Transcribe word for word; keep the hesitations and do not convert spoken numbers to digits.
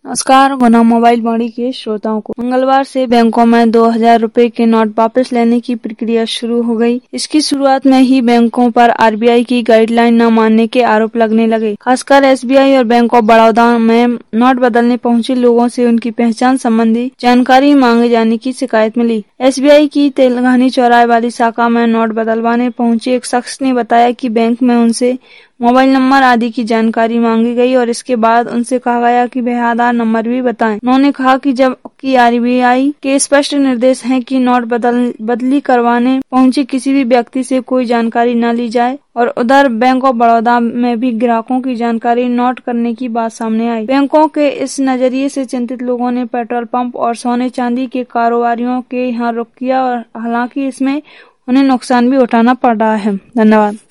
नमस्कार। गुना मोबाइल वाणी के श्रोताओं को मंगलवार से बैंकों में दो हजार रुपए के नोट वापस लेने की प्रक्रिया शुरू हो गई। इसकी शुरुआत में ही बैंकों पर आरबीआई की गाइडलाइन न मानने के आरोप लगने लगे। खासकर एसबीआई और बैंक ऑफ बड़ौदा में नोट बदलने पहुंचे लोगों से उनकी पहचान संबंधी जानकारी मांगे जाने की शिकायत मिली। एसबीआई की तेलंगानी चौराहे वाली शाखा में नोट बदलवाने पहुंचे एक शख्स ने बताया कि बैंक में उनसे मोबाइल नंबर आदि की जानकारी मांगी गई और इसके बाद उनसे कहा गया कि वह आधार नंबर भी बताएं। उन्होंने कहा कि जब कि आरबीआई के स्पष्ट निर्देश हैं कि नोट बदल बदली करवाने पहुंचे किसी भी व्यक्ति से कोई जानकारी न ली जाए। और उधर बैंक ऑफ बड़ौदा में भी ग्राहकों की जानकारी नोट करने की बात सामने आई। बैंकों के इस नजरिए से चिंतित लोगों ने पेट्रोल पंप और सोने चांदी के कारोबारियों के यहाँ रुख किया और हालांकि इसमें उन्हें नुकसान भी उठाना पड़ रहा है। धन्यवाद।